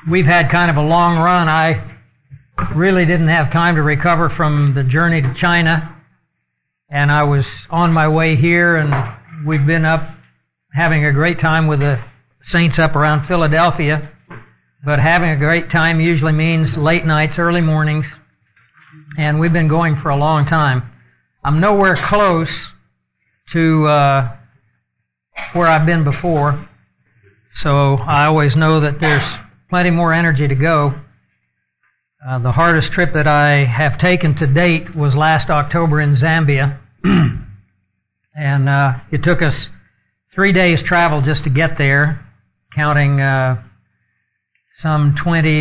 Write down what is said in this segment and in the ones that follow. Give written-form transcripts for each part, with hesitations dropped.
we've had kind of a long run. I really didn't have time to recover from the journey to China, and I was on my way here, and we've been up having a great time with the saints up around Philadelphia. But having a great time usually means late nights, early mornings, and we've been going for a long time. I'm nowhere close to where I've been before, so I always know that there's plenty more energy to go. The hardest trip that I have taken to date was last October in Zambia, and it took us 3 days travel just to get there, counting some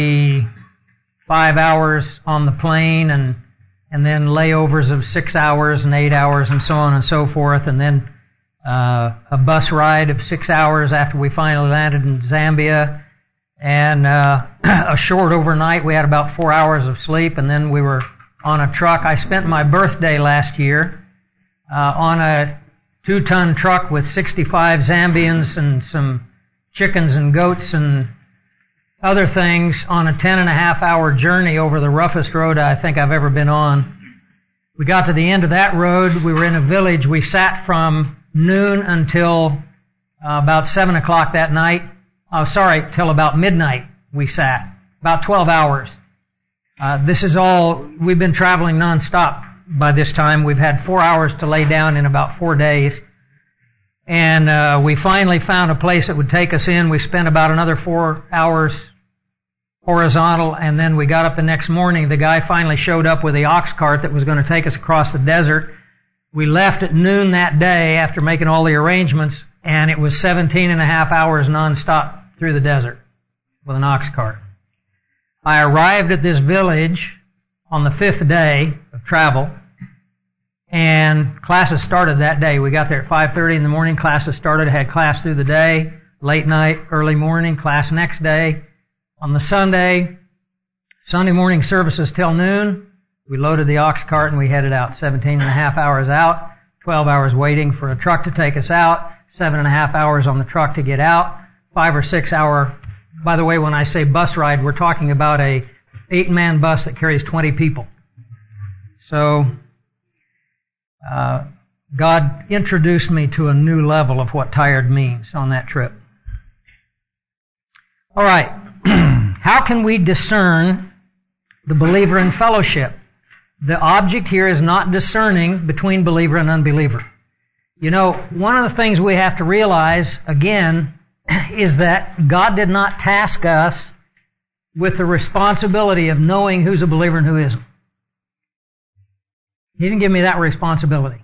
25 hours on the plane and then layovers of 6 hours and 8 hours and so on and so forth, and then a bus ride of 6 hours after we finally landed in Zambia, and a short overnight. We had about 4 hours of sleep, and then we were on a truck. I spent my birthday last year on a 2-ton truck with 65 Zambians and some chickens and goats and other things on a 10.5-hour journey over the roughest road I think I've ever been on. We got to the end of that road. We were in a village. We sat from noon until about 7 o'clock that night. Till about midnight we sat. About 12 hours. This is all, we've been traveling nonstop by this time. We've had 4 hours to lay down in about 4 days. And we finally found a place that would take us in. We spent about another 4 hours horizontal, and then we got up the next morning. The guy finally showed up with the ox cart that was going to take us across the desert. We left at noon that day after making all the arrangements, and it was 17.5 hours nonstop through the desert with an ox cart. I arrived at this village on the 5th day of travel, and classes started that day. We got there at 5:30 in the morning. Classes started. Had class through the day, late night, early morning, class next day. On the Sunday morning services till noon. We loaded the ox cart and we headed out. 17.5 hours out, 12 hours waiting for a truck to take us out, 7.5 hours on the truck to get out, 5 or 6 hour. By the way, when I say bus ride, we're talking about a 8-man bus that carries 20 people. So God introduced me to a new level of what tired means on that trip. All right. How can we discern the believer in fellowship? The object here is not discerning between believer and unbeliever. You know, one of the things we have to realize, again, is that God did not task us with the responsibility of knowing who's a believer and who isn't. He didn't give me that responsibility.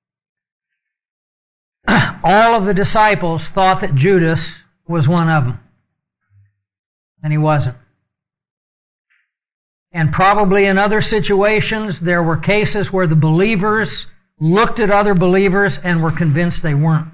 All of the disciples thought that Judas was one of them. And he wasn't. And probably in other situations, there were cases where the believers looked at other believers and were convinced they weren't.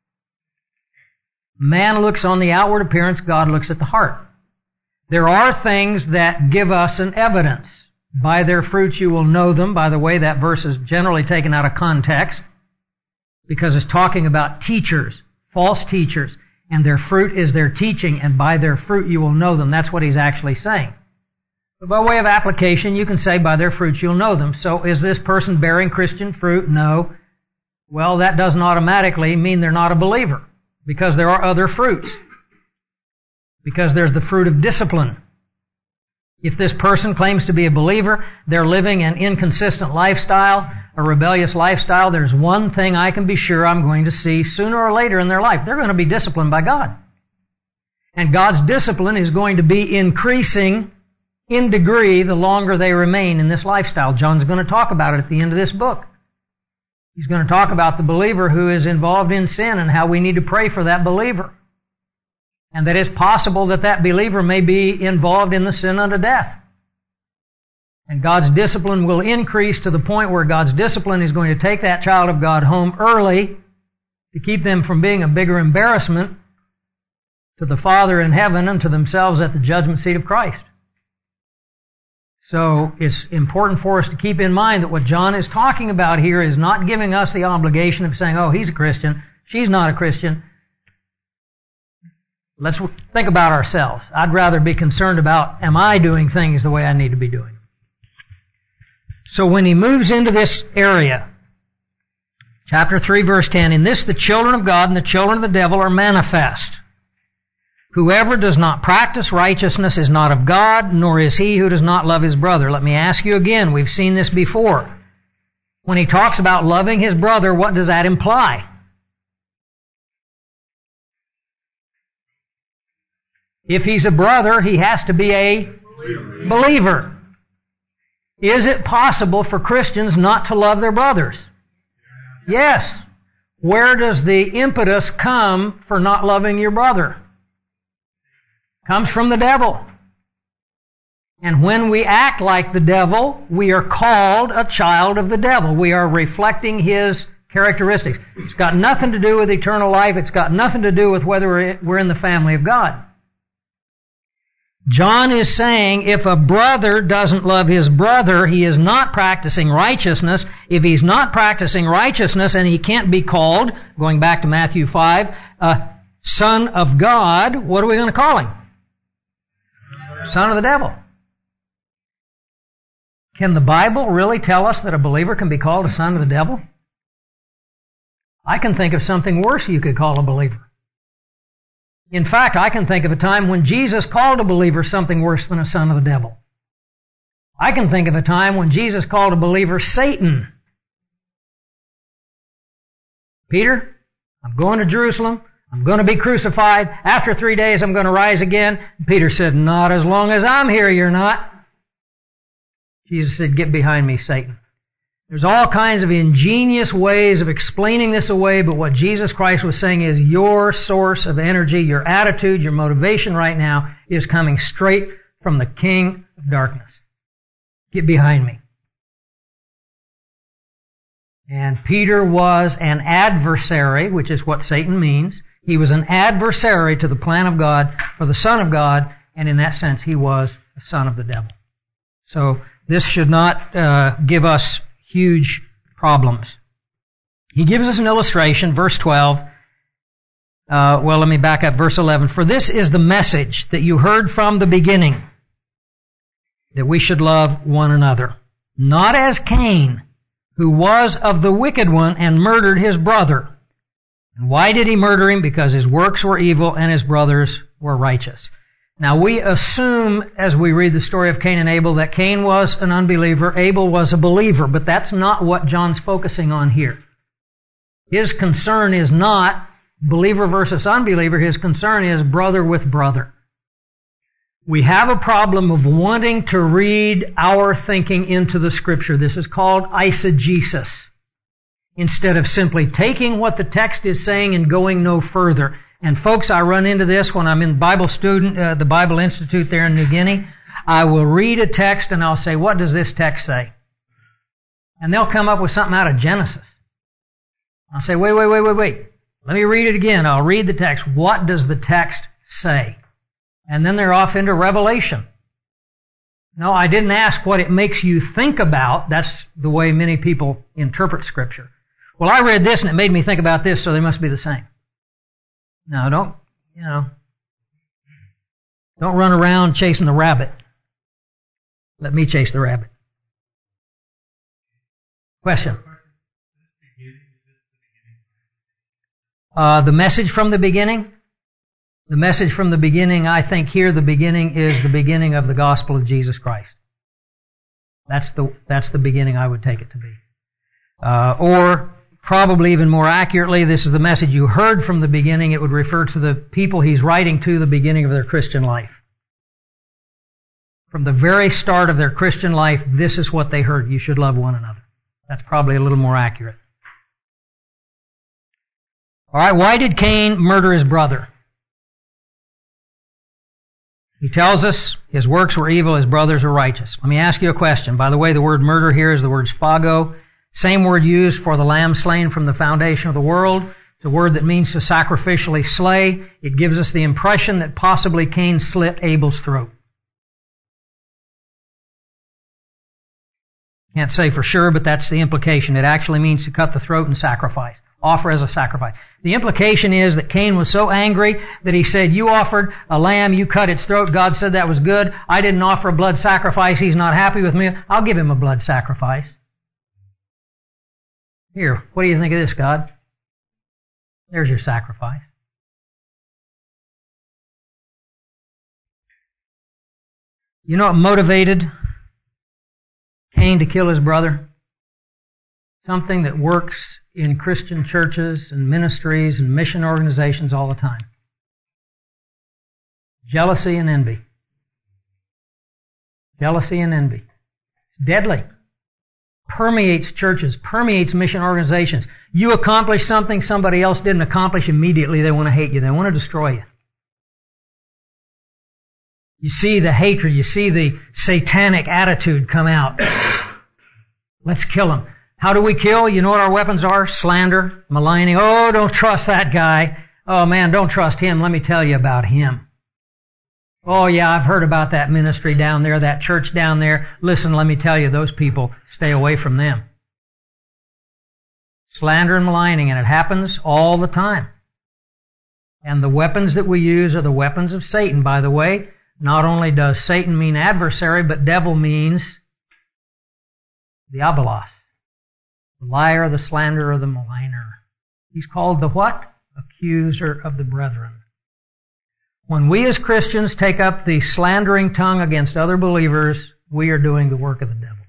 Man looks on the outward appearance, God looks at the heart. There are things that give us an evidence. By their fruits you will know them. By the way, that verse is generally taken out of context because it's talking about teachers, false teachers, and their fruit is their teaching, and by their fruit you will know them. That's what he's actually saying. But by way of application, you can say by their fruits you'll know them. So is this person bearing Christian fruit? No. Well, that doesn't automatically mean they're not a believer, because there are other fruits. Because there's the fruit of discipline. If this person claims to be a believer, they're living an inconsistent lifestyle, a rebellious lifestyle, there's one thing I can be sure I'm going to see sooner or later in their life. They're going to be disciplined by God. And God's discipline is going to be increasing in degree the longer they remain in this lifestyle. John's going to talk about it at the end of this book. He's going to talk about the believer who is involved in sin and how we need to pray for that believer. And that it's possible that that believer may be involved in the sin unto death. And God's discipline will increase to the point where God's discipline is going to take that child of God home early to keep them from being a bigger embarrassment to the Father in heaven and to themselves at the judgment seat of Christ. So it's important for us to keep in mind that what John is talking about here is not giving us the obligation of saying, oh, he's a Christian, she's not a Christian. Let's think about ourselves. I'd rather be concerned about, am I doing things the way I need to be doing? So when he moves into this area, chapter 3, verse 10, in this the children of God and the children of the devil are manifest. Whoever does not practice righteousness is not of God, nor is he who does not love his brother. Let me ask you again, we've seen this before. When he talks about loving his brother, what does that imply? If he's a brother, he has to be a believer. Is it possible for Christians not to love their brothers? Yes. Where does the impetus come for not loving your brother? Comes from the devil. And when we act like the devil, we are called a child of the devil. We are reflecting his characteristics. It's got nothing to do with eternal life. It's got nothing to do with whether we're in the family of God. John is saying if a brother doesn't love his brother, he is not practicing righteousness. If he's not practicing righteousness and he can't be called, going back to Matthew 5, a son of God, what are we going to call him? Son of the devil. Can the Bible really tell us that a believer can be called a son of the devil? I can think of something worse you could call a believer. In fact, I can think of a time when Jesus called a believer something worse than a son of the devil. I can think of a time when Jesus called a believer Satan. Peter, I'm going to Jerusalem. I'm going to be crucified. After 3 days, I'm going to rise again. Peter said, not as long as I'm here, you're not. Jesus said, get behind me, Satan. There's all kinds of ingenious ways of explaining this away, but what Jesus Christ was saying is your source of energy, your attitude, your motivation right now is coming straight from the King of Darkness. Get behind me. And Peter was an adversary, which is what Satan means. He was an adversary to the plan of God for the Son of God, and in that sense he was the son of the devil. So this should not give us huge problems. He gives us an illustration, verse 12. Let me back up, verse 11. For this is the message that you heard from the beginning, that we should love one another. Not as Cain, who was of the wicked one and murdered his brother. And why did he murder him? Because his works were evil and his brothers were righteous. Now we assume, as we read the story of Cain and Abel, that Cain was an unbeliever, Abel was a believer, but that's not what John's focusing on here. His concern is not believer versus unbeliever, his concern is brother with brother. We have a problem of wanting to read our thinking into the Scripture. This is called eisegesis. Instead of simply taking what the text is saying and going no further. And folks, I run into this when I'm in the Bible Institute there in New Guinea. I will read a text and I'll say, what does this text say? And they'll come up with something out of Genesis. I'll say, wait. Let me read it again. I'll read the text. What does the text say? And then they're off into Revelation. No, I didn't ask what it makes you think about. That's the way many people interpret Scripture. Well, I read this and it made me think about this, so they must be the same. No, don't run around chasing the rabbit. Let me chase the rabbit. Question. The message from the beginning? The message from the beginning, I think here the beginning is the beginning of the gospel of Jesus Christ. That's the beginning I would take it to be. Or probably even more accurately, this is the message you heard from the beginning. It would refer to the people he's writing to, the beginning of their Christian life. From the very start of their Christian life, this is what they heard. You should love one another. That's probably a little more accurate. All right, why did Cain murder his brother? He tells us his works were evil, his brothers were righteous. Let me ask you a question. By the way, the word murder here is the word spago. Same word used for the lamb slain from the foundation of the world. It's a word that means to sacrificially slay. It gives us the impression that possibly Cain slit Abel's throat. Can't say for sure, but that's the implication. It actually means to cut the throat and sacrifice. offer as a sacrifice. The implication is that Cain was so angry that he said, you offered a lamb, you cut its throat, God said that was good. I didn't offer a blood sacrifice, He's not happy with me. I'll give him a blood sacrifice. Here, what do you think of this, God? There's your sacrifice. You know what motivated Cain to kill his brother? Something that works in Christian churches and ministries and mission organizations all the time. Jealousy and envy. Jealousy and envy. It's deadly. Permeates churches, permeates mission organizations. You accomplish something somebody else didn't accomplish, immediately they want to hate you. They want to destroy you. You see the hatred, you see the satanic attitude come out. Let's kill him. How do we kill? You know what our weapons are? Slander, maligning. Oh, don't trust that guy. Oh man, don't trust him. Let me tell you about him. Oh yeah, I've heard about that ministry down there, that church down there. Listen, let me tell you, those people, stay away from them. Slander and maligning, and it happens all the time. And the weapons that we use are the weapons of Satan, by the way. Not only does Satan mean adversary, but devil means diabolos. The liar, the slanderer, the maligner. He's called the what? Accuser of the brethren. When we as Christians take up the slandering tongue against other believers, we are doing the work of the devil.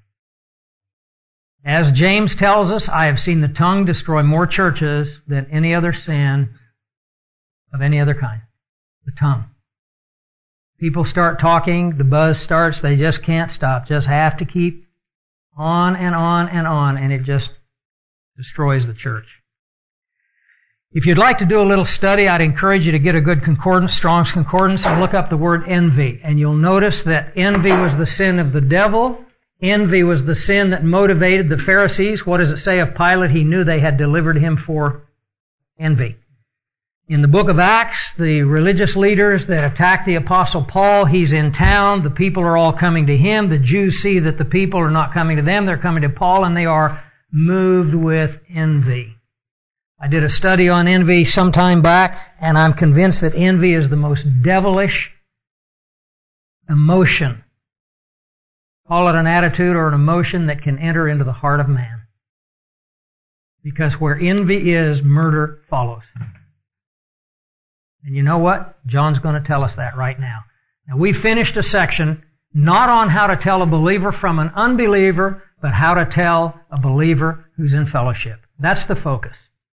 As James tells us, I have seen the tongue destroy more churches than any other sin of any other kind. The tongue. People start talking, the buzz starts, they just can't stop. Just have to keep on and on and on, and it just destroys the church. If you'd like to do a little study, I'd encourage you to get a good concordance, Strong's Concordance, and look up the word envy. And you'll notice that envy was the sin of the devil. Envy was the sin that motivated the Pharisees. What does it say of Pilate? He knew they had delivered him for envy. In the book of Acts, the religious leaders that attacked the Apostle Paul, he's in town, the people are all coming to him. The Jews see that the people are not coming to them, they're coming to Paul, and they are moved with envy. I did a study on envy some time back, and I'm convinced that envy is the most devilish emotion. Call it an attitude or an emotion that can enter into the heart of man. Because where envy is, murder follows. And you know what? John's going to tell us that right now. Now, we finished a section not on how to tell a believer from an unbeliever, but how to tell a believer who's in fellowship. That's the focus.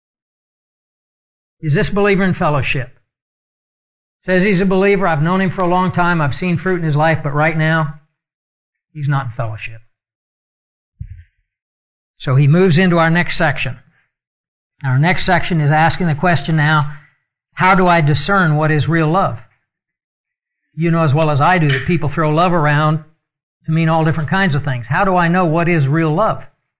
Is this believer in fellowship? Says he's a believer. I've known him for a long time. I've seen fruit in his life, but right now, he's not in fellowship. So he moves into our next section. Our next section is asking the question now, how do I discern what is real love? You know as well as I do that people throw love around to mean all different kinds of things. How do I know what is real love?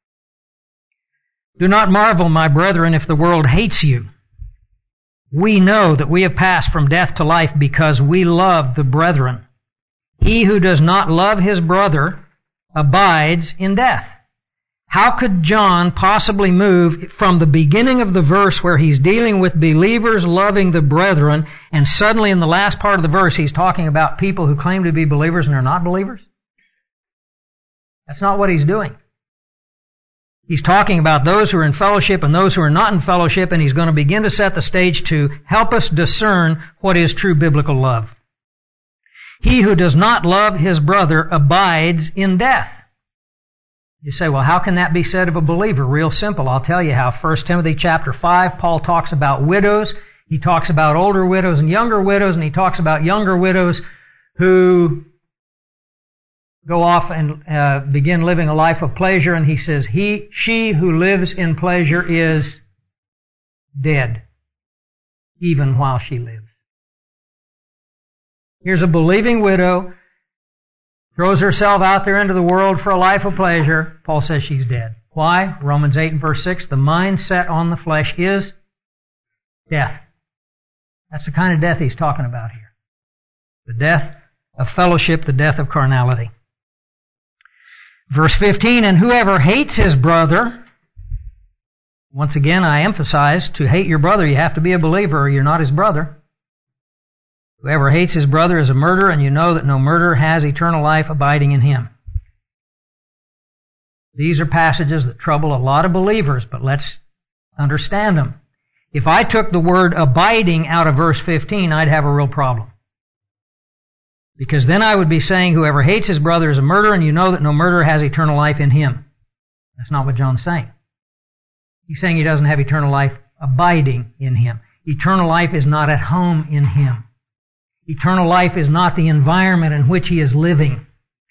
Do not marvel, my brethren, if the world hates you. We know that we have passed from death to life because we love the brethren. He who does not love his brother abides in death. How could John possibly move from the beginning of the verse where he's dealing with believers loving the brethren, and suddenly in the last part of the verse he's talking about people who claim to be believers and are not believers? That's not what he's doing. He's talking about those who are in fellowship and those who are not in fellowship, and he's going to begin to set the stage to help us discern what is true biblical love. He who does not love his brother abides in death. You say, well, how can that be said of a believer? Real simple. I'll tell you how. 1 Timothy chapter 5, Paul talks about widows. He talks about older widows and younger widows, and he talks about younger widows who go off and begin living a life of pleasure, and he says, she who lives in pleasure is dead, even while she lives. Here's a believing widow, throws herself out there into the world for a life of pleasure. Paul says she's dead. Why? Romans 8 and verse 6, the mind set on the flesh is death. That's the kind of death he's talking about here. The death of fellowship, the death of carnality. Verse 15, and whoever hates his brother Once again, I emphasize, to hate your brother, you have to be a believer or you're not his brother. Whoever hates his brother is a murderer, and you know that no murderer has eternal life abiding in him. These are passages that trouble a lot of believers, but let's understand them. If I took the word abiding out of verse 15, I'd have a real problem. Because then I would be saying whoever hates his brother is a murderer, and you know that no murderer has eternal life in him. That's not what John's saying. He's saying he doesn't have eternal life abiding in him. Eternal life is not at home in him. Eternal life is not the environment in which he is living.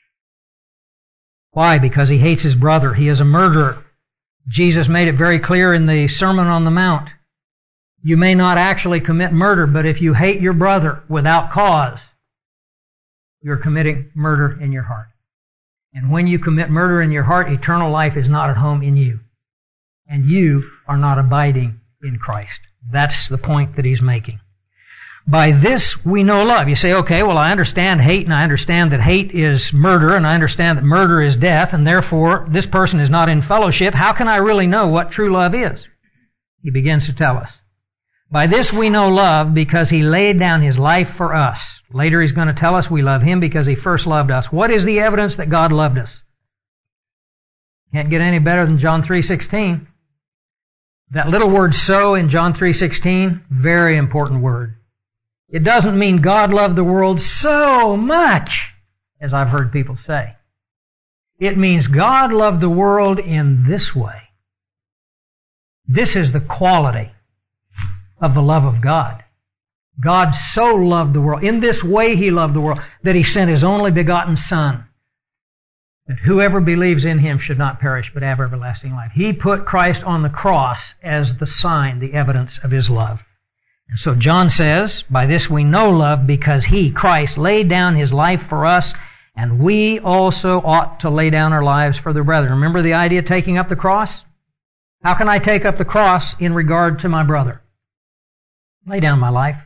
Why? Because he hates his brother. He is a murderer. Jesus made it very clear in the Sermon on the Mount. You may not actually commit murder, but if you hate your brother without cause, you're committing murder in your heart. And when you commit murder in your heart, eternal life is not at home in you. And you are not abiding in Christ. That's the point that he's making. By this we know love. You say, okay, well, I understand hate, and I understand that hate is murder, and I understand that murder is death, and therefore this person is not in fellowship. How can I really know what true love is? He begins to tell us. By this we know love, because he laid down his life for us. Later he's going to tell us we love him because he first loved us. What is the evidence that God loved us? Can't get any better than John 3:16. That little word so in John 3:16, very important word. It doesn't mean God loved the world so much, as I've heard people say. It means God loved the world in this way. This is the quality of the love of God. God so loved the world. In this way he loved the world, that he sent his only begotten Son, that whoever believes in him should not perish but have everlasting life. He put Christ on the cross as the sign, the evidence of his love. And so John says, by this we know love, because he, Christ, laid down his life for us, and we also ought to lay down our lives for the brethren. Remember the idea of taking up the cross? How can I take up the cross in regard to my brother? Lay down my life.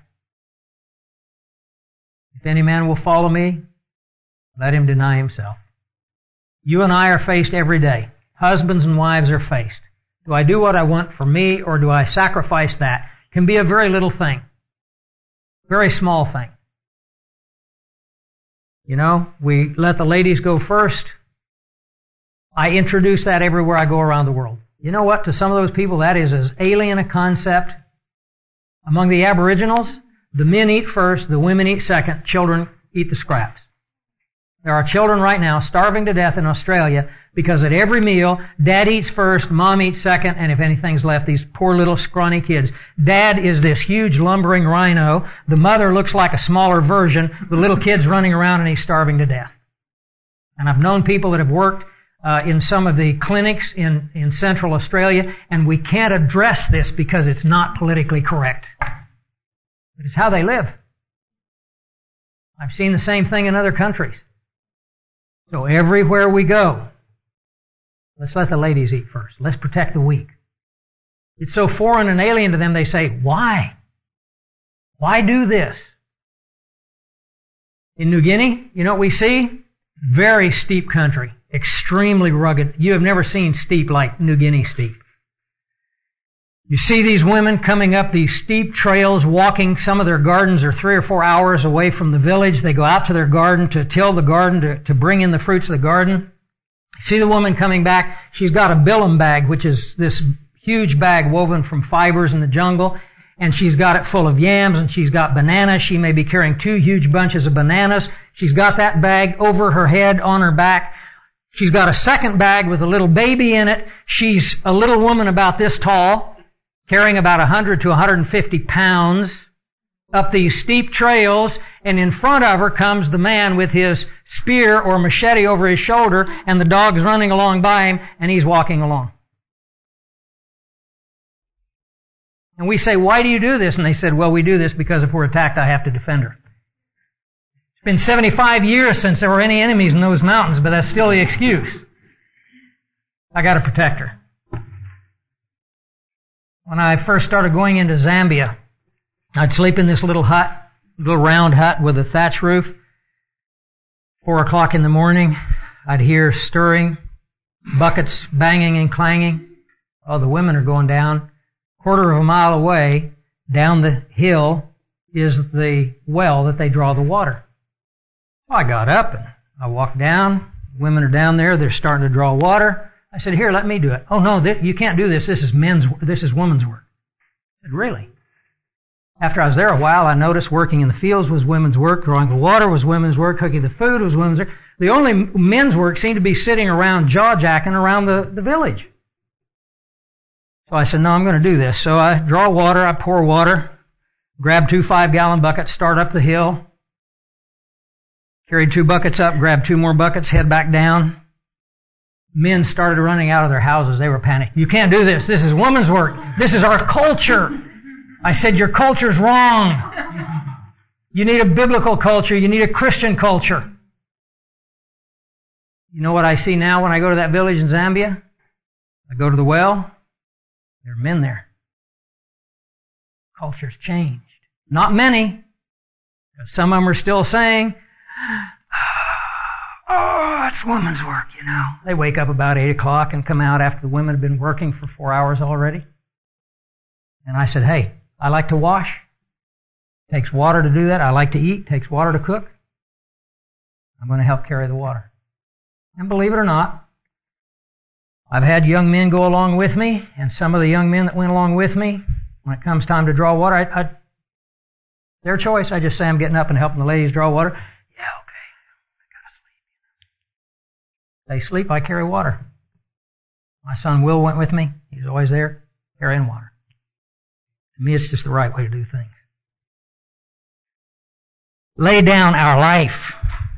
If any man will follow me, let him deny himself. You and I are faced every day. Husbands and wives are faced. Do I do what I want for me, or do I sacrifice that? Can be a very little thing. Very small thing. You know, we let the ladies go first. I introduce that everywhere I go around the world. You know what? To some of those people, that is as alien a concept. Among the Aboriginals, the men eat first, the women eat second, children eat the scraps. There are children right now starving to death in Australia because at every meal, Dad eats first, Mom eats second, and if anything's left, these poor little scrawny kids. Dad is this huge lumbering rhino. The mother looks like a smaller version. The little kid's running around and he's starving to death. And I've known people that have worked in some of the clinics in Central Australia, and we can't address this because it's not politically correct. But it's how they live. I've seen the same thing in other countries. So everywhere we go, let's let the ladies eat first. Let's protect the weak. It's so foreign and alien to them, they say, why? Why do this? In New Guinea, you know what we see? Very steep country. Extremely rugged. You have never seen steep like New Guinea steep. You see these women coming up these steep trails, walking. Some of their gardens are 3 or 4 hours away from the village. They go out to their garden to till the garden, to bring in the fruits of the garden. See the woman coming back. She's got a bilum bag, which is this huge bag woven from fibers in the jungle. And she's got it full of yams, and she's got bananas. She may be carrying 2 huge bunches of bananas. She's got that bag over her head, on her back. She's got a second bag with a little baby in it. She's a little woman about this tall, carrying about 100 to 150 pounds up these steep trails, and in front of her comes the man with his spear or machete over his shoulder, and the dog's running along by him, and he's walking along. And we say, why do you do this? And they said, well, we do this because if we're attacked, I have to defend her. It's been 75 years since there were any enemies in those mountains, but that's still the excuse. I got to protect her. When I first started going into Zambia, I'd sleep in this little hut, little round hut with a thatch roof. 4 o'clock in the morning, I'd hear stirring, buckets banging and clanging. Oh, the women are going down. Quarter of a mile away, down the hill, is the well that they draw the water. Well, I got up and I walked down. Women are down there. They're starting to draw water. I said, "Here, let me do it." "Oh no, you can't do this. This is women's work." I said, "Really?" After I was there a while, I noticed working in the fields was women's work, drawing the water was women's work, cooking the food was women's work. The only men's work seemed to be sitting around jaw-jacking around the village. So I said, "No, I'm going to do this." So I draw water, I pour water, grab 2 5-gallon buckets, start up the hill, carried 2 buckets up, grabbed 2 more buckets, head back down. Men started running out of their houses. They were panicked. "You can't do this. This is women's work. This is our culture." I said, "Your culture's wrong. You need a biblical culture. You need a Christian culture." You know what I see now when I go to that village in Zambia? I go to the well. There are men there. Culture's changed. Not many. Some of them are still saying, "Oh, it's women's work, you know." They wake up about 8 o'clock and come out after the women have been working for 4 hours already. And I said, "Hey, I like to wash. It takes water to do that. I like to eat. It takes water to cook. I'm going to help carry the water." And believe it or not, I've had young men go along with me, and some of the young men that went along with me, when it comes time to draw water, their choice, I just say I'm getting up and helping the ladies draw water. "Yeah, okay, I gotta sleep." They sleep, I carry water. My son Will went with me. He's always there, carrying water. To me, it's just the right way to do things. Lay down our life.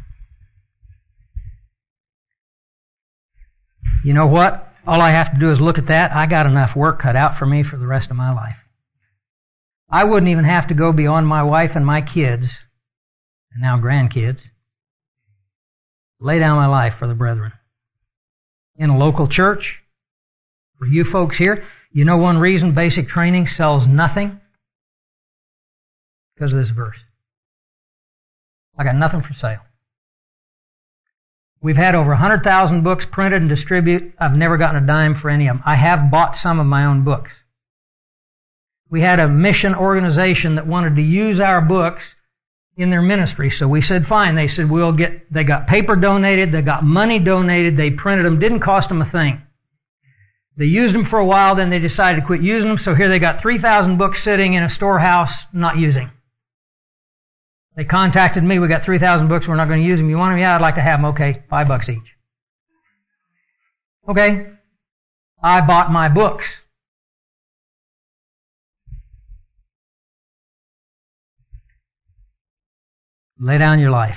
You know what? All I have to do is look at that. I got enough work cut out for me for the rest of my life. I wouldn't even have to go beyond my wife and my kids, and now grandkids. Lay down my life for the brethren. In a local church, for you folks here, you know one reason basic training sells nothing? Because of this verse. I got nothing for sale. We've had over 100,000 books printed and distributed. I've never gotten a dime for any of them. I have bought some of my own books. We had a mission organization that wanted to use our books in their ministry, so we said fine. They said they got paper donated, they got money donated, they printed them, didn't cost them a thing. They used them for a while, then they decided to quit using them, so here they got 3,000 books sitting in a storehouse not using. They contacted me, "We got 3,000 books, we're not going to use them. You want them?" "Yeah, I'd like to have them." "Okay, $5 each." Okay. I bought my books. Lay down your life.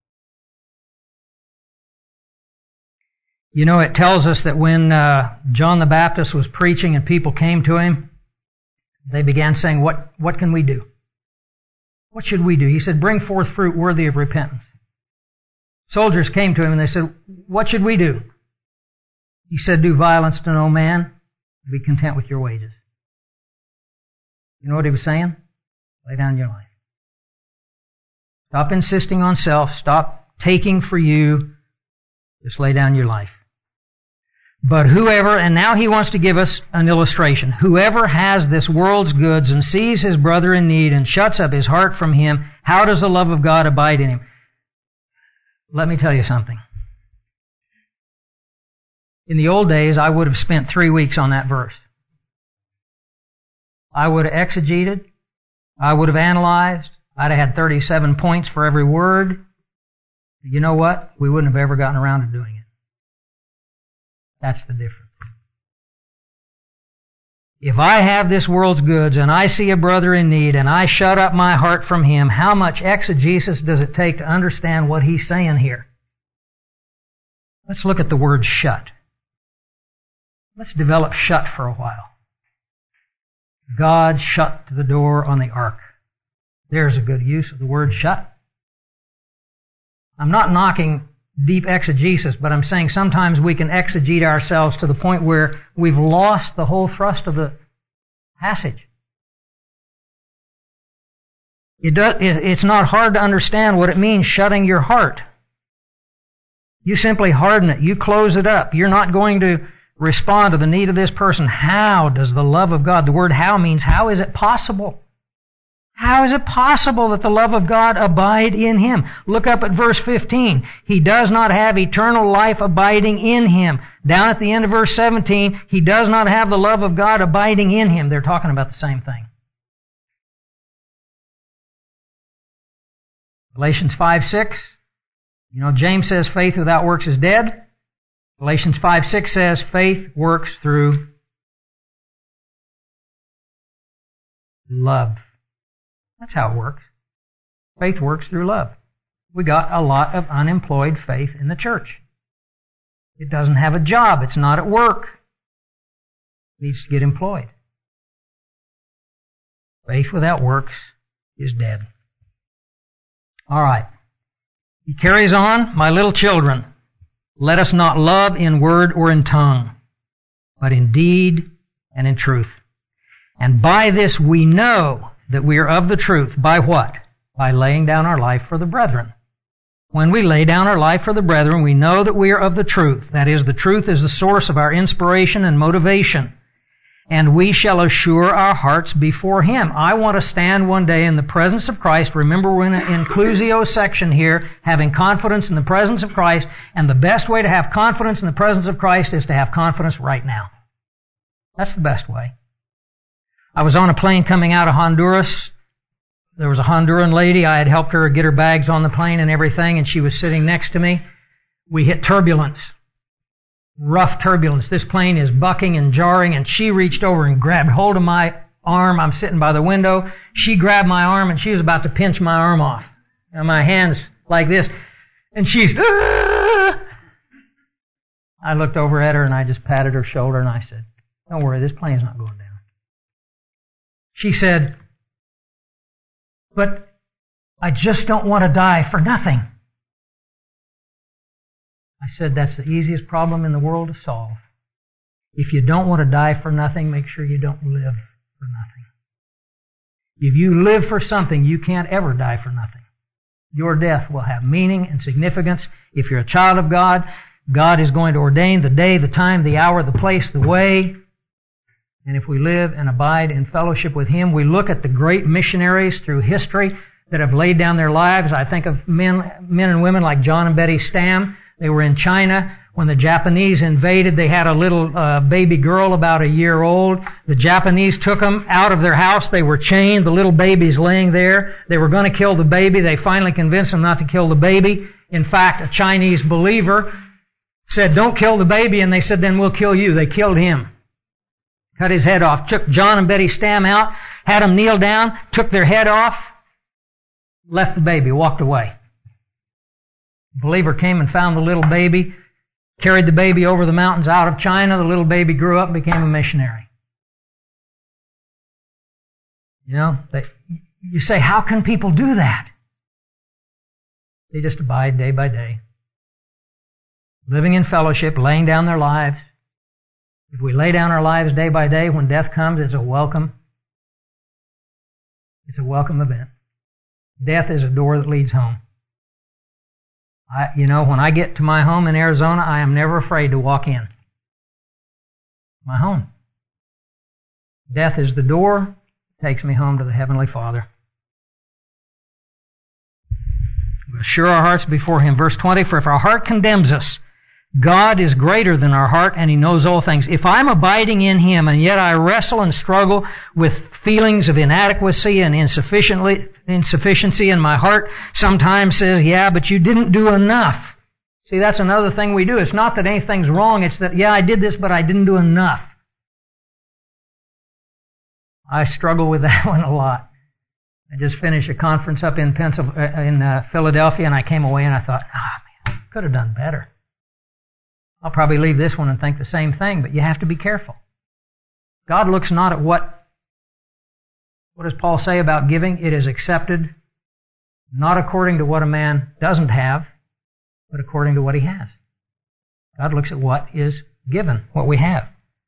You know, it tells us that when John the Baptist was preaching and people came to him, they began saying, what can we do? What should we do? He said, "Bring forth fruit worthy of repentance." Soldiers came to him and they said, "What should we do?" He said, "Do violence to no man. Be content with your wages." You know what he was saying? Lay down your life. Stop insisting on self. Stop taking for you. Just lay down your life. "But whoever," and now he wants to give us an illustration, "whoever has this world's goods and sees his brother in need and shuts up his heart from him, how does the love of God abide in him?" Let me tell you something. In the old days, I would have spent 3 weeks on that verse. I would have exegeted. I would have analyzed. I'd have had 37 points for every word. You know what? We wouldn't have ever gotten around to doing it. That's the difference. If I have this world's goods and I see a brother in need and I shut up my heart from him, how much exegesis does it take to understand what he's saying here? Let's look at the word shut. Let's develop shut for a while. God shut the door on the ark. There's a good use of the word shut. I'm not knocking deep exegesis, but I'm saying sometimes we can exegete ourselves to the point where we've lost the whole thrust of the passage. It's not hard to understand what it means, shutting your heart. You simply harden it. You close it up. You're not going to respond to the need of this person. How does the love of God, the word how means how is it possible? How is it possible that the love of God abide in him? Look up at verse 15. He does not have eternal life abiding in him. Down at the end of verse 17, he does not have the love of God abiding in him. They're talking about the same thing. Galatians 5:6. James says faith without works is dead. Galatians 5:6 says faith works through love. That's how it works. Faith works through love. We got a lot of unemployed faith in the church. It doesn't have a job. It's not at work. It needs to get employed. Faith without works is dead. All right. He carries on, my little children, let us not love in word or in tongue, but in deed and in truth. And by this we know that we are of the truth. By what? By laying down our life for the brethren. When we lay down our life for the brethren, we know that we are of the truth. That is, the truth is the source of our inspiration and motivation. And we shall assure our hearts before Him. I want to stand one day in the presence of Christ. Remember, we're in an inclusio section here, having confidence in the presence of Christ. And the best way to have confidence in the presence of Christ is to have confidence right now. That's the best way. I was on a plane coming out of Honduras. There was a Honduran lady. I had helped her get her bags on the plane and everything, and she was sitting next to me. We hit turbulence. Rough turbulence. This plane is bucking and jarring, and she reached over and grabbed hold of my arm. I'm sitting by the window. She grabbed my arm, and she was about to pinch my arm off. And my hands like this. And she's... I looked over at her, and I just patted her shoulder, and I said, "Don't worry, this plane's not going down." She said, "But I just don't want to die for nothing." I said, that's the easiest problem in the world to solve. If you don't want to die for nothing, make sure you don't live for nothing. If you live for something, you can't ever die for nothing. Your death will have meaning and significance. If you're a child of God, God is going to ordain the day, the time, the hour, the place, the way. And if we live and abide in fellowship with Him, we look at the great missionaries through history that have laid down their lives. I think of men and women like John and Betty Stam. They were in China. When the Japanese invaded, they had a little baby girl about a year old. The Japanese took them out of their house. They were chained. The little baby's laying there. They were going to kill the baby. They finally convinced them not to kill the baby. In fact, a Chinese believer said, "Don't kill the baby." And they said, "Then we'll kill you." They killed him. Cut his head off. Took John and Betty Stam out. Had them kneel down. Took their head off. Left the baby. Walked away. The believer came and found the little baby, carried the baby over the mountains out of China. The little baby grew up and became a missionary. You say, how can people do that? They just abide day by day, living in fellowship, laying down their lives. If we lay down our lives day by day, when death comes, it's a welcome event. Death is a door that leads home. When I get to my home in Arizona, I am never afraid to walk in. My home. Death is the door, takes me home to the Heavenly Father. We assure our hearts before Him. Verse 20, for if our heart condemns us, God is greater than our heart, and He knows all things. If I'm abiding in Him, and yet I wrestle and struggle with feelings of inadequacy and insufficiency, and my heart sometimes says, yeah, but you didn't do enough. See, that's another thing we do. It's not that anything's wrong. It's that, yeah, I did this, but I didn't do enough. I struggle with that one a lot. I just finished a conference up in Philadelphia, and I came away and I thought, man, could have done better. I'll probably leave this one and think the same thing, but you have to be careful. God looks not at what does Paul say about giving? It is accepted not according to what a man doesn't have, but according to what he has. God looks at what is given, what we have.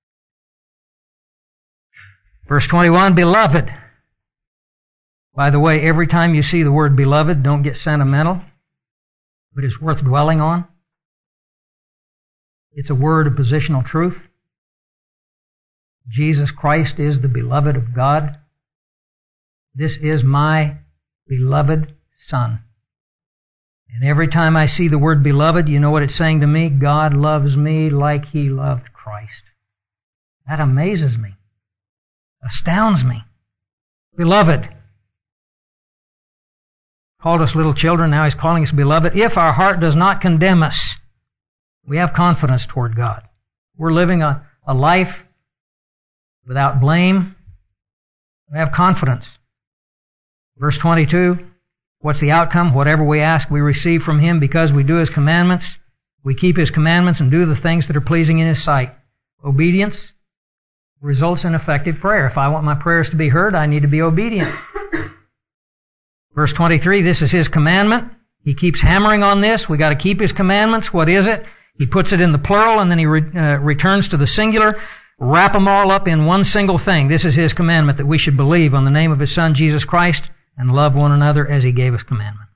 Verse 21, beloved. By the way, every time you see the word beloved, don't get sentimental, but it's worth dwelling on. It's a word of positional truth. Jesus Christ is the beloved of God. This is my beloved Son. And every time I see the word beloved, you know what it's saying to me? God loves me like He loved Christ. That amazes me, astounds me. Beloved. Called us little children, now He's calling us beloved. If our heart does not condemn us, we have confidence toward God. We're living a life without blame. We have confidence. Verse 22, what's the outcome? Whatever we ask, we receive from Him because we do His commandments. We keep His commandments and do the things that are pleasing in His sight. Obedience results in effective prayer. If I want my prayers to be heard, I need to be obedient. Verse 23, this is His commandment. He keeps hammering on this. We've got to keep His commandments. What is it? He puts it in the plural and then He returns to the singular. Wrap them all up in one single thing. This is His commandment, that we should believe on the name of His Son, Jesus Christ, and love one another as He gave us commandment.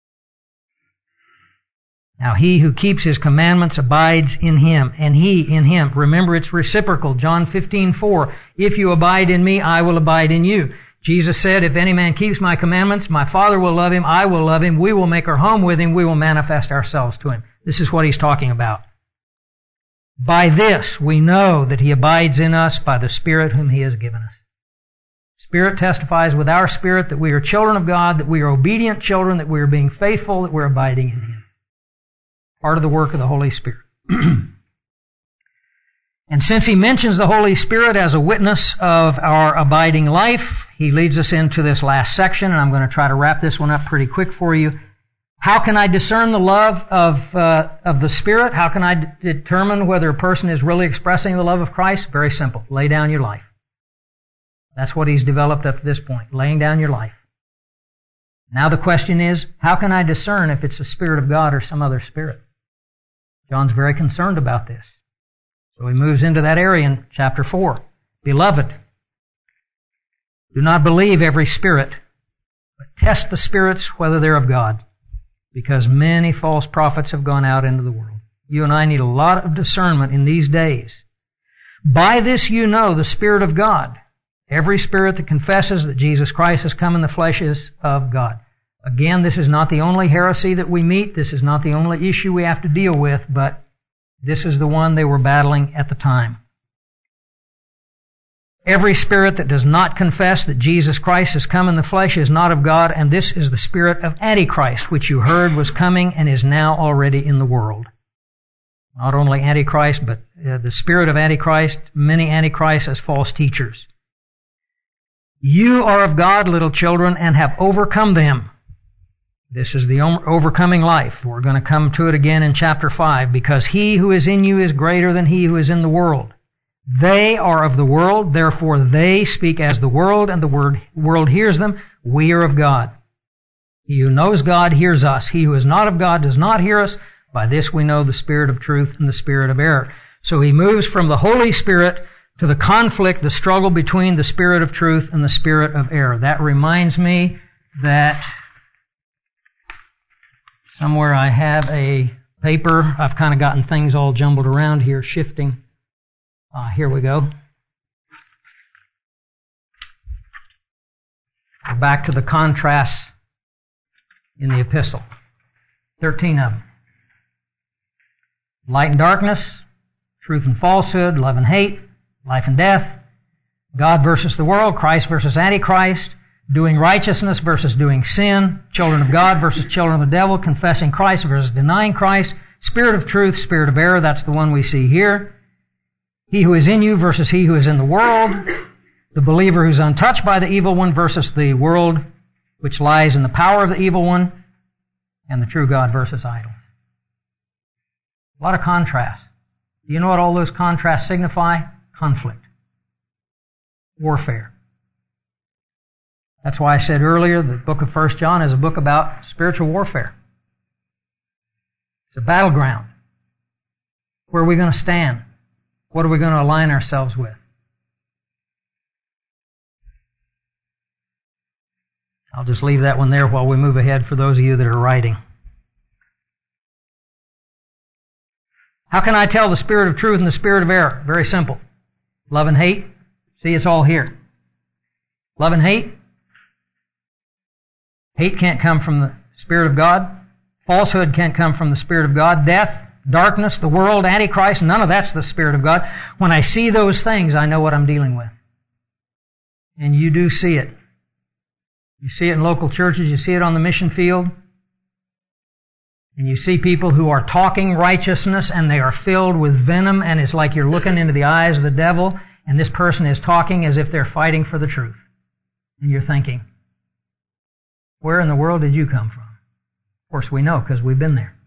Now he who keeps His commandments abides in Him, and He in Him. Remember, it's reciprocal. John 15:4. If you abide in me, I will abide in you. Jesus said, if any man keeps my commandments, my Father will love him, I will love him, we will make our home with him, we will manifest ourselves to him. This is what He's talking about. By this we know that He abides in us by the Spirit whom He has given us. Spirit testifies with our spirit that we are children of God, that we are obedient children, that we are being faithful, that we're abiding in Him. Part of the work of the Holy Spirit. And since He mentions the Holy Spirit as a witness of our abiding life, He leads us into this last section, and I'm going to try to wrap this one up pretty quick for you. How can I discern the love of the Spirit? How can I determine whether a person is really expressing the love of Christ? Very simple. Lay down your life. That's what He's developed up to this point, laying down your life. Now the question is, how can I discern if it's the Spirit of God or some other spirit? John's very concerned about this. So he moves into that area in chapter 4. Beloved, do not believe every spirit, but test the spirits whether they're of God, because many false prophets have gone out into the world. You and I need a lot of discernment in these days. By this you know the Spirit of God. Every spirit that confesses that Jesus Christ has come in the flesh is of God. Again, this is not the only heresy that we meet. This is not the only issue we have to deal with, but this is the one they were battling at the time. Every spirit that does not confess that Jesus Christ has come in the flesh is not of God, and this is the spirit of Antichrist, which you heard was coming and is now already in the world. Not only Antichrist, but the spirit of Antichrist, many Antichrists as false teachers. You are of God, little children, and have overcome them. This is the overcoming life. We're going to come to it again in chapter 5, because He who is in you is greater than he who is in the world. They are of the world, therefore they speak as the world, and the world hears them. We are of God. He who knows God hears us. He who is not of God does not hear us. By this we know the spirit of truth and the spirit of error. So he moves from the Holy Spirit to the conflict, the struggle between the spirit of truth and the spirit of error. That reminds me that somewhere I have a paper. I've kind of gotten things all jumbled around here, shifting. Here we go. We're back to the contrasts in the epistle. 13 of them. Light and darkness, truth and falsehood, love and hate, life and death, God versus the world, Christ versus Antichrist, doing righteousness versus doing sin, children of God versus children of the devil, confessing Christ versus denying Christ, spirit of truth, spirit of error, that's the one we see here. He who is in you versus he who is in the world, the believer who's untouched by the evil one versus the world which lies in the power of the evil one, and the true God versus idols. A lot of contrast. Do you know what all those contrasts signify? Conflict. Warfare. That's why I said earlier the book of 1 John is a book about spiritual warfare. It's a battleground. Where are we going to stand? What are we going to align ourselves with? I'll just leave that one there while we move ahead for those of you that are writing. How can I tell the spirit of truth and the spirit of error? Very simple. Love and hate, See, it's all here. Love and hate. Hate can't come from the Spirit of God. Falsehood can't come from the Spirit of God. Death, darkness, the world, Antichrist, none of that's the Spirit of God. When I see those things, I know what I'm dealing with. And you do see it. You see it in local churches. You see it on the mission field. And you see people who are talking righteousness and they are filled with venom, and it's like you're looking into the eyes of the devil, and this person is talking as if they're fighting for the truth. And you're thinking, where in the world did you come from? Of course we know, because we've been there.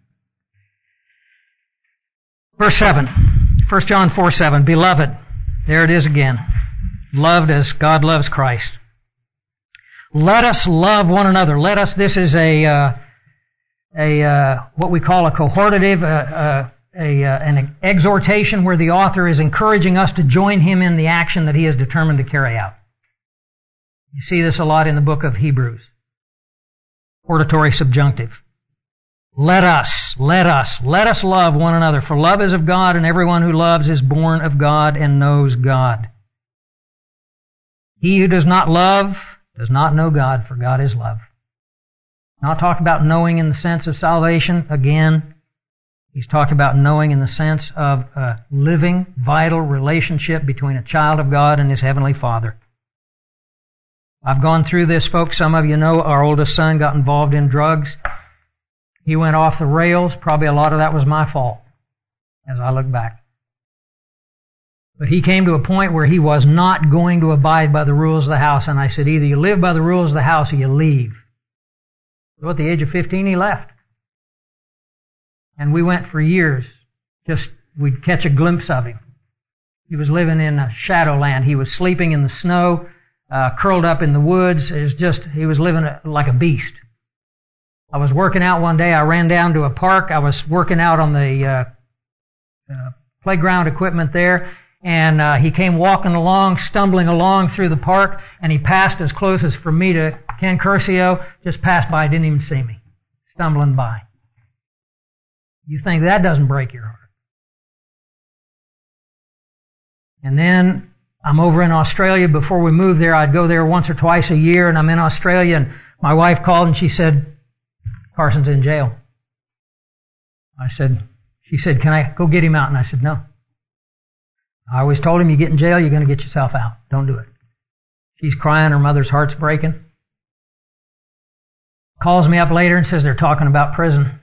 Verse 7, 1 John 4:7, Beloved, there it is again, loved as God loves Christ. Let us love one another. Let us, this is what we call a cohortative, an exhortation where the author is encouraging us to join him in the action that he is determined to carry out. You see this a lot in the book of Hebrews. Hortatory subjunctive. Let us love one another, for love is of God, and everyone who loves is born of God and knows God. He who does not love does not know God, for God is love. Not talking about knowing in the sense of salvation. Again, he's talking about knowing in the sense of a living, vital relationship between a child of God and his heavenly Father. I've gone through this, folks. Some of you know our oldest son got involved in drugs. He went off the rails. Probably a lot of that was my fault, as I look back. But he came to a point where he was not going to abide by the rules of the house, and I said, either you live by the rules of the house or you leave. So at the age of 15, he left. And we went for years. We'd catch a glimpse of him. He was living in a shadowland. He was sleeping in the snow, curled up in the woods. He was living like a beast. I was working out one day. I ran down to a park. I was working out on the playground equipment there. And he came walking along, stumbling along through the park, and he passed as close as for me to Ken Curcio, just passed by, didn't even see me, stumbling by. You think that doesn't break your heart. And then I'm over in Australia. Before we moved there, I'd go there once or twice a year, and I'm in Australia, and my wife called and she said, Carson's in jail. She said, can I go get him out? And I said, no. I always told him, you get in jail, you're going to get yourself out. Don't do it. She's crying, her mother's heart's breaking. Calls me up later and says they're talking about prison.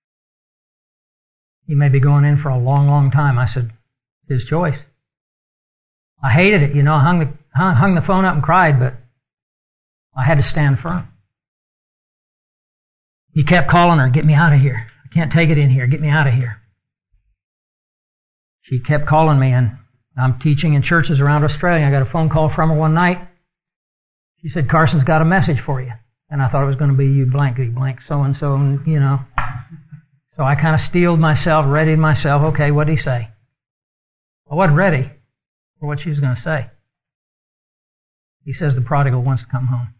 He may be going in for a long, long time. I said, his choice. I hated it, I hung the phone up and cried, but I had to stand firm. He kept calling her, get me out of here. I can't take it in here, get me out of here. She kept calling me, and I'm teaching in churches around Australia. I got a phone call from her one night. She said, Carson's got a message for you. And I thought it was going to be you blank, so-and-so, and, So I kind of steeled myself, readied myself. Okay, what did he say? I wasn't ready for what she was going to say. He says the prodigal wants to come home.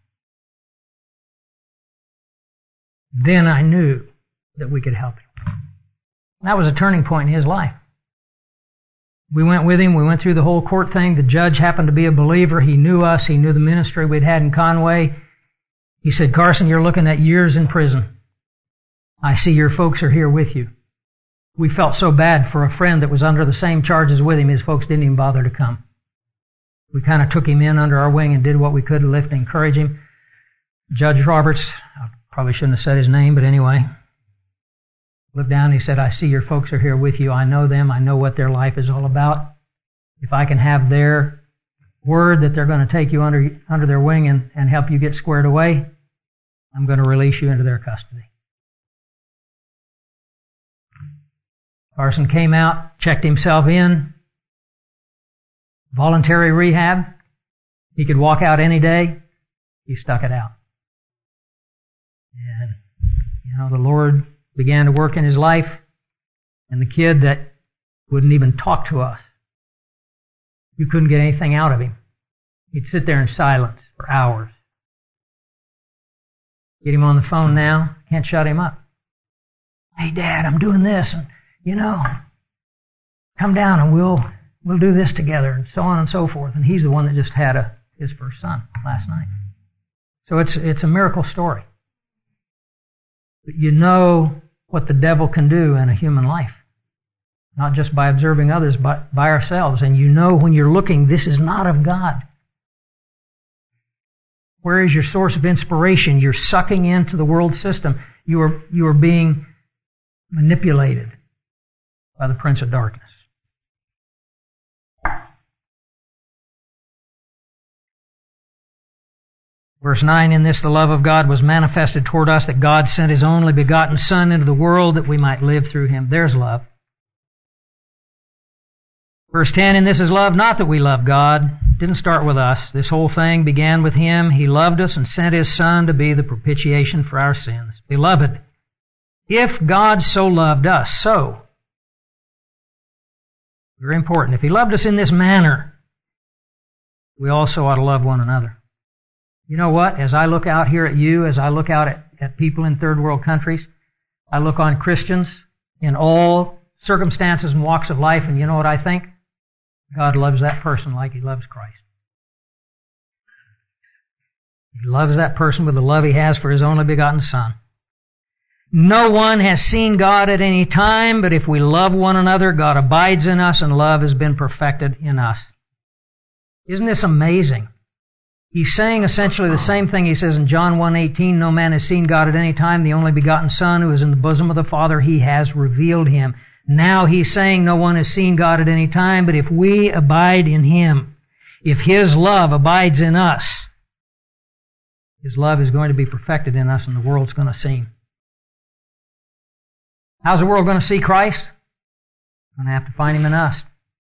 Then I knew that we could help him. That was a turning point in his life. We went with him. We went through the whole court thing. The judge happened to be a believer. He knew us. He knew the ministry we'd had in Conway. He said, Carson, you're looking at years in prison. I see your folks are here with you. We felt so bad for a friend that was under the same charges with him. His folks didn't even bother to come. We kind of took him in under our wing and did what we could to lift and encourage him. Judge Roberts, I probably shouldn't have said his name, but anyway, looked down and he said, I see your folks are here with you. I know them. I know what their life is all about. If I can have their word that they're going to take you under their wing and help you get squared away, I'm going to release you into their custody. Carson came out, checked himself in, voluntary rehab. He could walk out any day. He stuck it out. And, the Lord began to work in his life. And the kid that wouldn't even talk to us, you couldn't get anything out of him. He'd sit there in silence for hours. Get him on the phone now, can't shut him up. Hey, Dad, I'm doing this, and, come down and we'll do this together, and so on and so forth. And he's the one that just had his first son last night. So it's a miracle story. But you know what the devil can do in a human life. Not just by observing others, but by ourselves. And you know when you're looking, this is not of God. Where is your source of inspiration? You're sucking into the world system. You are being manipulated by the Prince of Darkness. Verse 9, in this the love of God was manifested toward us, that God sent His only begotten Son into the world that we might live through Him. There's love. Verse 10, in this is love, not that we love God. Didn't start with us. This whole thing began with Him. He loved us and sent His Son to be the propitiation for our sins. Beloved, if God so loved us, so, very important, if He loved us in this manner, we also ought to love one another. You know what? As I look out here at you, as I look out at people in third world countries, I look on Christians in all circumstances and walks of life, and you know what I think? God loves that person like He loves Christ. He loves that person with the love He has for His only begotten Son. No one has seen God at any time, but if we love one another, God abides in us, and love has been perfected in us. Isn't this amazing? He's saying essentially the same thing he says in John 1:18, no man has seen God at any time, the only begotten Son who is in the bosom of the Father, He has revealed Him. Now He's saying no one has seen God at any time, but if we abide in Him, if His love abides in us, His love is going to be perfected in us and the world's going to see Him. How's the world going to see Christ? We're going to have to find Him in us.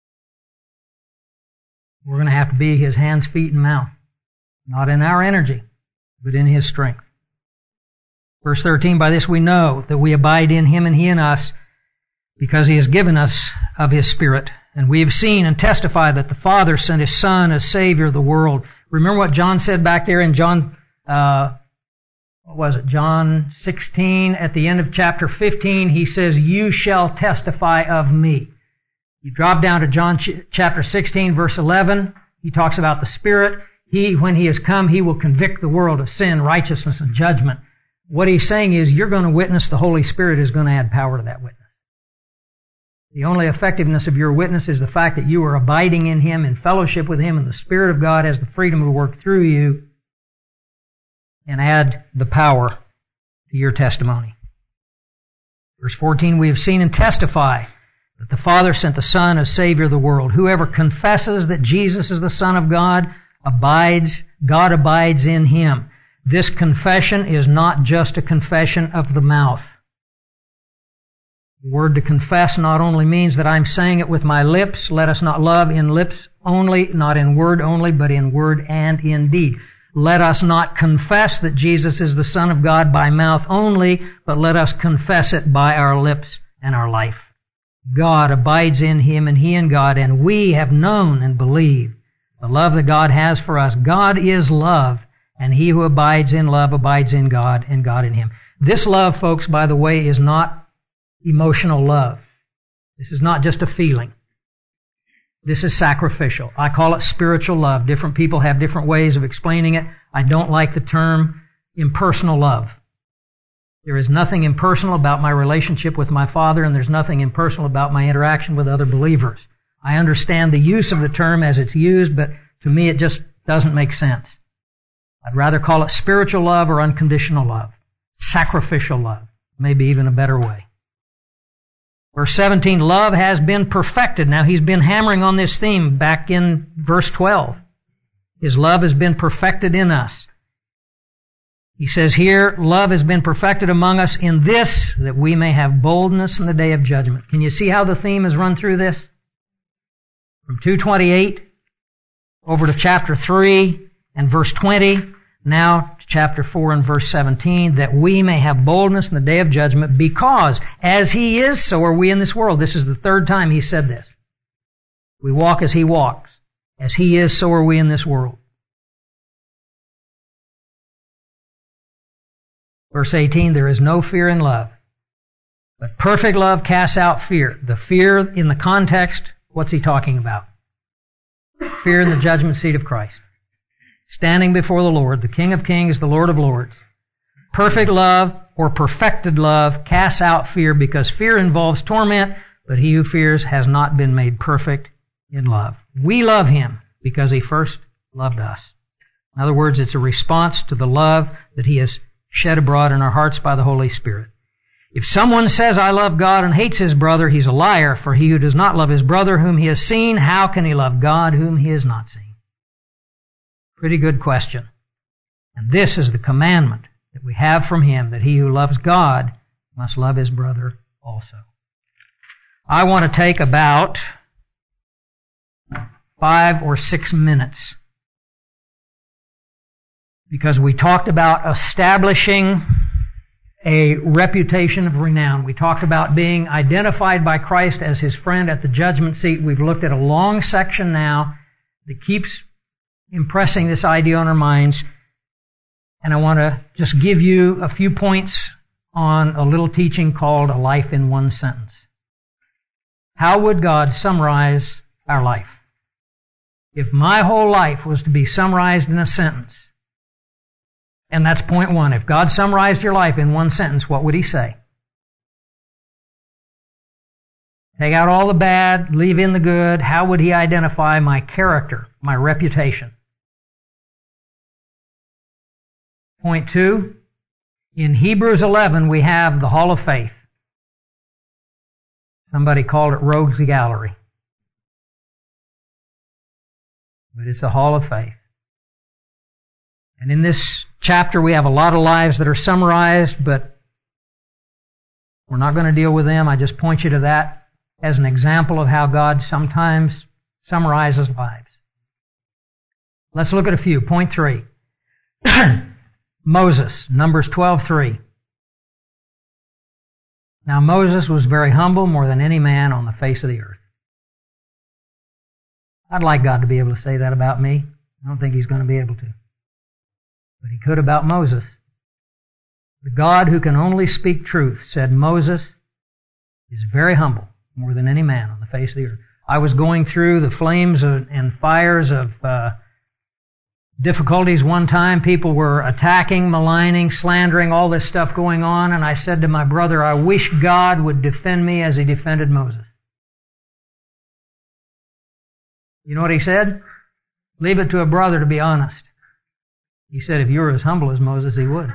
We're going to have to be His hands, feet, and mouth. Not in our energy, but in His strength. Verse 13, by this we know that we abide in Him and He in us, because He has given us of His Spirit. And we have seen and testified that the Father sent His Son as Savior of the world. Remember what John said back there in John 16, at the end of chapter 15, he says, you shall testify of me. You drop down to John chapter 16, verse 11, he talks about the Spirit. When He has come, He will convict the world of sin, righteousness, and judgment. What He's saying is, you're going to witness, the Holy Spirit is going to add power to that witness. The only effectiveness of your witness is the fact that you are abiding in Him, in fellowship with Him, and the Spirit of God has the freedom to work through you and add the power to your testimony. Verse 14, we have seen and testify that the Father sent the Son as Savior of the world. Whoever confesses that Jesus is the Son of God God abides in him. This confession is not just a confession of the mouth. The word to confess not only means that I'm saying it with my lips. Let us not love in lips only, not in word only, but in word and in deed. Let us not confess that Jesus is the Son of God by mouth only, but let us confess it by our lips and our life. God abides in Him and He in God, and we have known and believed the love that God has for us. God is love, and he who abides in love abides in God, and God in him. This love, folks, by the way, is not emotional love. This is not just a feeling. This is sacrificial. I call it spiritual love. Different people have different ways of explaining it. I don't like the term impersonal love. There is nothing impersonal about my relationship with my Father, and there's nothing impersonal about my interaction with other believers. I understand the use of the term as it's used, but to me it just doesn't make sense. I'd rather call it spiritual love or unconditional love. Sacrificial love. Maybe even a better way. Verse 17, love has been perfected. Now he's been hammering on this theme back in verse 12. His love has been perfected in us. He says here, love has been perfected among us in this, that we may have boldness in the day of judgment. Can you see how the theme has run through this? From 2:28 over to chapter 3 and verse 20, now to chapter 4 and verse 17, that we may have boldness in the day of judgment, because as He is, so are we in this world. This is the third time He said this. We walk as He walks. As He is, so are we in this world. Verse 18, there is no fear in love, but perfect love casts out fear. The fear in the context What's he talking about? Fear in the judgment seat of Christ. Standing before the Lord, the King of Kings, the Lord of Lords. Perfect love or perfected love casts out fear, because fear involves torment, but he who fears has not been made perfect in love. We love him because he first loved us. In other words, it's a response to the love that he has shed abroad in our hearts by the Holy Spirit. If someone says, I love God, and hates his brother, he's a liar, for he who does not love his brother whom he has seen, how can he love God whom he has not seen? Pretty good question. And this is the commandment that we have from him, that he who loves God must love his brother also. I want to take about 5 or 6 minutes, because we talked about establishing a reputation of renown. We talked about being identified by Christ as his friend at the judgment seat. We've looked at a long section now that keeps impressing this idea on our minds. And I want to just give you a few points on a little teaching called A Life in One Sentence. How would God summarize our life? If my whole life was to be summarized in a sentence, and that's point one. If God summarized your life in one sentence, what would he say? Take out all the bad, leave in the good. How would he identify my character, my reputation? Point two. In Hebrews 11, we have the Hall of Faith. Somebody called it Rogues Gallery. But it's a Hall of Faith. And in this chapter, we have a lot of lives that are summarized, but we're not going to deal with them. I just point you to that as an example of how God sometimes summarizes lives. Let's look at a few. Point 3. Moses, Numbers 12:3. Now Moses was very humble, more than any man on the face of the earth. I'd like God to be able to say that about me. I don't think he's going to be able to. But he could about Moses. The God who can only speak truth said Moses is very humble, more than any man on the face of the earth. I was going through the flames and fires of difficulties one time. People were attacking, maligning, slandering, all this stuff going on. And I said to my brother, I wish God would defend me as he defended Moses. You know what he said? Leave it to a brother to be honest. He said if you were as humble as Moses, he would.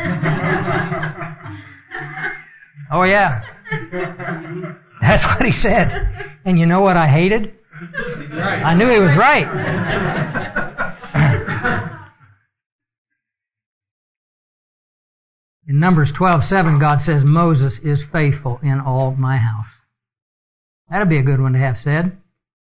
Oh yeah. That's what he said. And you know what I hated? I knew he was right. In Numbers 12:7, God says, Moses is faithful in all my house. That'd be a good one to have said.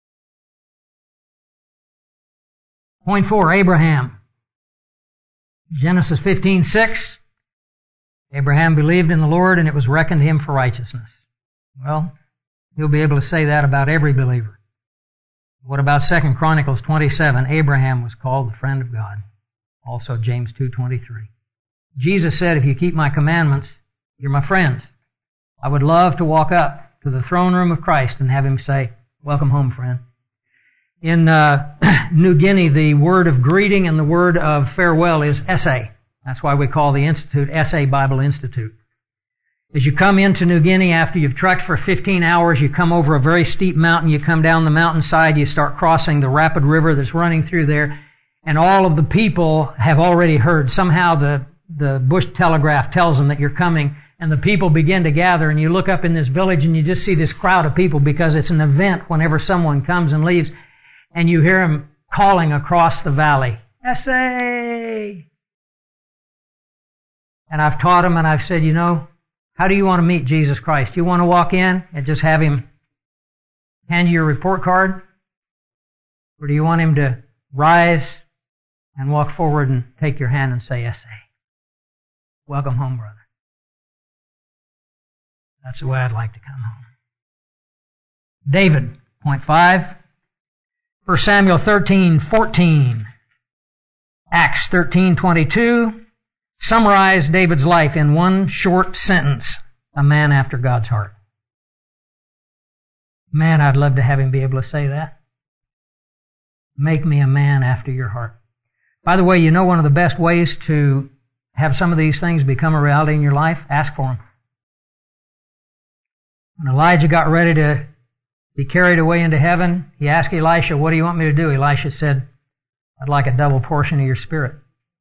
Point 4, Abraham. Genesis 15:6. Abraham believed in the Lord and it was reckoned to him for righteousness. Well, he'll be able to say that about every believer. What about 2 Chronicles 27? Abraham was called the friend of God. Also James 2:23. Jesus said, if you keep my commandments, you're my friends. I would love to walk up to the throne room of Christ and have him say, welcome home, friend. In New Guinea, the word of greeting and the word of farewell is essay. That's why we call the institute Essay Bible Institute. As you come into New Guinea after you've trekked for 15 hours, you come over a very steep mountain, you come down the mountainside, you start crossing the rapid river that's running through there, and all of the people have already heard. Somehow the bush telegraph tells them that you're coming, and the people begin to gather, and you look up in this village and you just see this crowd of people because it's an event whenever someone comes and leaves. And you hear him calling across the valley, Essay! And I've taught him and I've said, you know, how do you want to meet Jesus Christ? You want to walk in and just have him hand you your report card? Or do you want him to rise and walk forward and take your hand and say, Essay? Welcome home, brother. That's the way I'd like to come home. David, point 5. 1 Samuel 13:14, Acts 13:22 summarize David's life in one short sentence, a man after God's heart. Man, I'd love to have him be able to say that. Make me a man after your heart. By the way, you know one of the best ways to have some of these things become a reality in your life? Ask for them. When Elijah got ready to be carried away into heaven, he asked Elisha, what do you want me to do? Elisha said, I'd like a double portion of your spirit.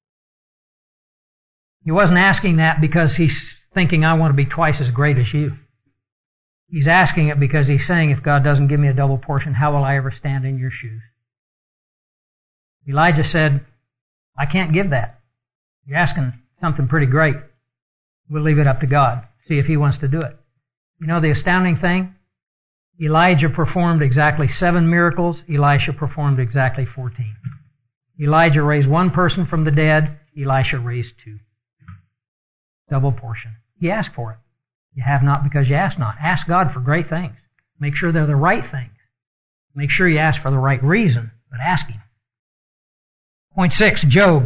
He wasn't asking that because he's thinking, I want to be twice as great as you. He's asking it because he's saying, if God doesn't give me a double portion, how will I ever stand in your shoes? Elijah said, I can't give that. You're asking something pretty great. We'll leave it up to God. See if He wants to do it. You know the astounding thing? Elijah performed exactly 7 miracles. Elisha performed exactly 14. Elijah raised 1 person from the dead. Elisha raised 2. Double portion. He asked for it. You have not because you ask not. Ask God for great things. Make sure they're the right things. Make sure you ask for the right reason, but ask Him. Point 6, Job.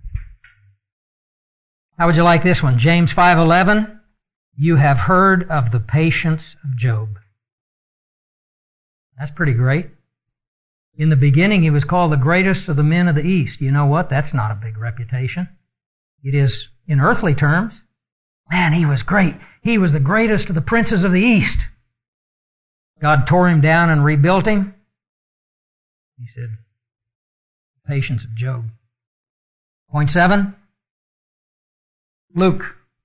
How would you like this one? James 5:11. You have heard of the patience of Job. That's pretty great. In the beginning, he was called the greatest of the men of the East. You know what? That's not a big reputation. It is in earthly terms. Man, he was great. He was the greatest of the princes of the East. God tore him down and rebuilt him. He said, the patience of Job. Point 7, Luke.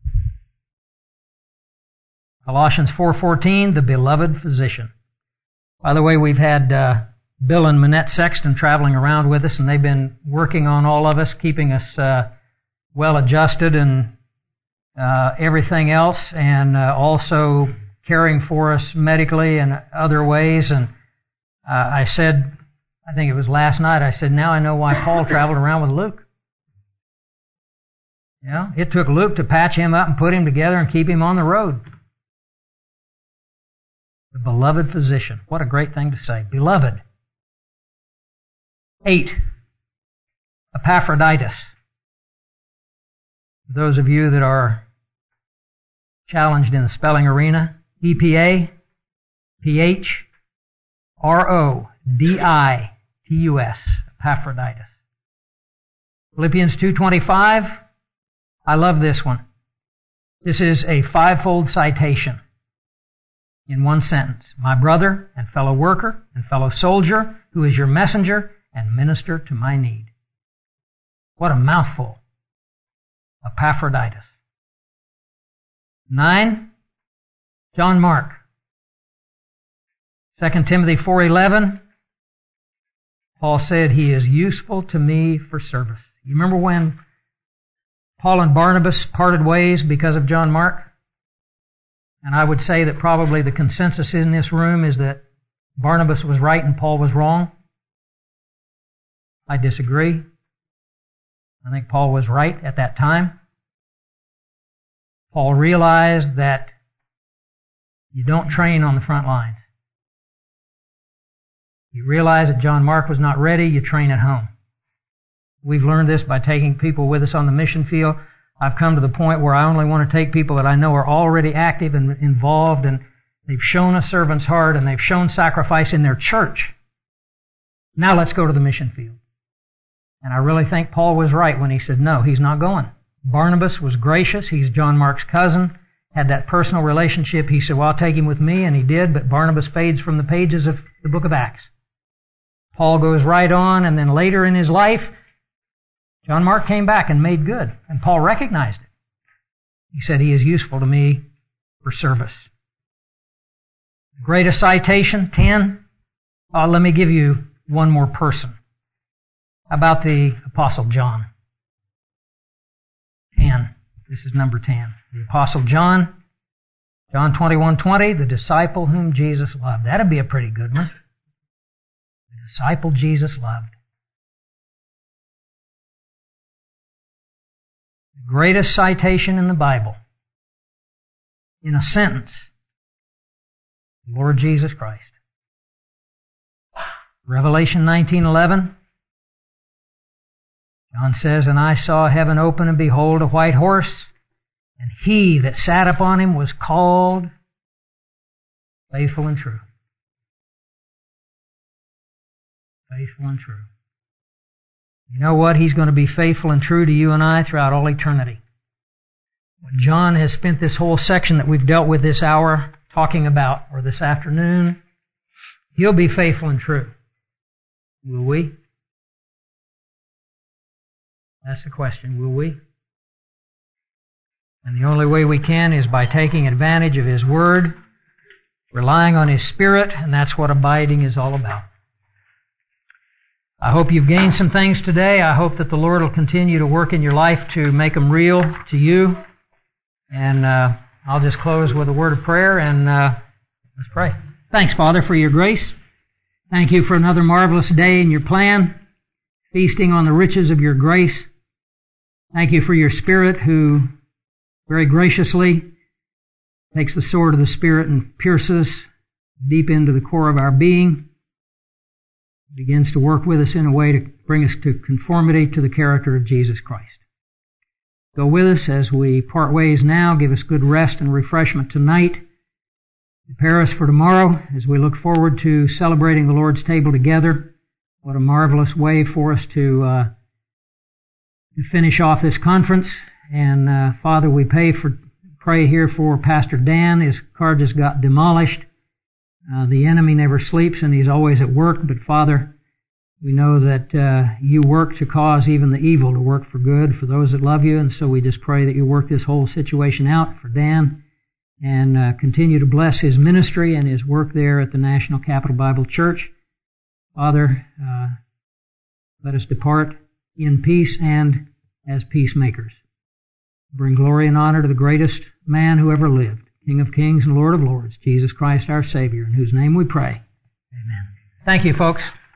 Colossians 4:14, the beloved physician. By the way, we've had Bill and Manette Sexton traveling around with us, and they've been working on all of us, keeping us well adjusted and everything else, and also caring for us medically and other ways. And I said, I think it was last night, I said, now I know why Paul traveled around with Luke. You know, it took Luke to patch him up and put him together and keep him on the road. The beloved physician. What a great thing to say. Beloved. 8, Epaphroditus. Those of you that are challenged in the spelling arena, EPA, PHRODITUS, Epaphroditus. Philippians 2:25. I love this one. This is a 5-fold citation in one sentence. My brother and fellow worker and fellow soldier, who is your messenger and minister to my need. What a mouthful. Epaphroditus. 9, John Mark. 2 Timothy 4:11. Paul said, he is useful to me for service. You remember when Paul and Barnabas parted ways because of John Mark? And I would say that probably the consensus in this room is that Barnabas was right and Paul was wrong. I disagree. I think Paul was right at that time. Paul realized that you don't train on the front lines. You realize that John Mark was not ready, you train at home. We've learned this by taking people with us on the mission field. I've come to the point where I only want to take people that I know are already active and involved, and they've shown a servant's heart, and they've shown sacrifice in their church. Now let's go to the mission field. And I really think Paul was right when he said, no, he's not going. Barnabas was gracious. He's John Mark's cousin, had that personal relationship. He said, well, I'll take him with me, and he did, but Barnabas fades from the pages of the book of Acts. Paul goes right on, and then later in his life, John Mark came back and made good, and Paul recognized it. He said, he is useful to me for service. Greatest citation, 10. Let me give you one more person. How about the Apostle John? 10. This is number 10. The Apostle John. John 21:20, the disciple whom Jesus loved. That'd be a pretty good one. The disciple Jesus loved. The greatest citation in the Bible. In a sentence. The Lord Jesus Christ. Revelation 19:11. John says, and I saw heaven open, and behold, a white horse, and he that sat upon him was called Faithful and True. Faithful and true. You know what? He's going to be faithful and true to you and I throughout all eternity. John has spent this whole section that we've dealt with this hour talking about, or this afternoon. He'll be faithful and true. Will we? That's the question. Will we? And the only way we can is by taking advantage of His Word, relying on His Spirit, and that's what abiding is all about. I hope you've gained some things today. I hope that the Lord will continue to work in your life to make them real to you. And I'll just close with a word of prayer, and let's pray. Thanks, Father, for your grace. Thank you for another marvelous day in your plan, feasting on the riches of your grace. Thank you for your Spirit who very graciously takes the sword of the Spirit and pierces deep into the core of our being, begins to work with us in a way to bring us to conformity to the character of Jesus Christ. Go with us as we part ways now. Give us good rest and refreshment tonight. Prepare us for tomorrow as we look forward to celebrating the Lord's table together. What a marvelous way for us to finish off this conference. And Father, we pray here for Pastor Dan. His car just got demolished. The enemy never sleeps and he's always at work. But Father, we know that you work to cause even the evil to work for good for those that love you. And so we just pray that you work this whole situation out for Dan and continue to bless his ministry and his work there at the National Capital Bible Church. Father, let us depart in peace and as peacemakers. Bring glory and honor to the greatest man who ever lived, King of kings and Lord of lords, Jesus Christ our Savior, in whose name we pray. Amen. Thank you, folks.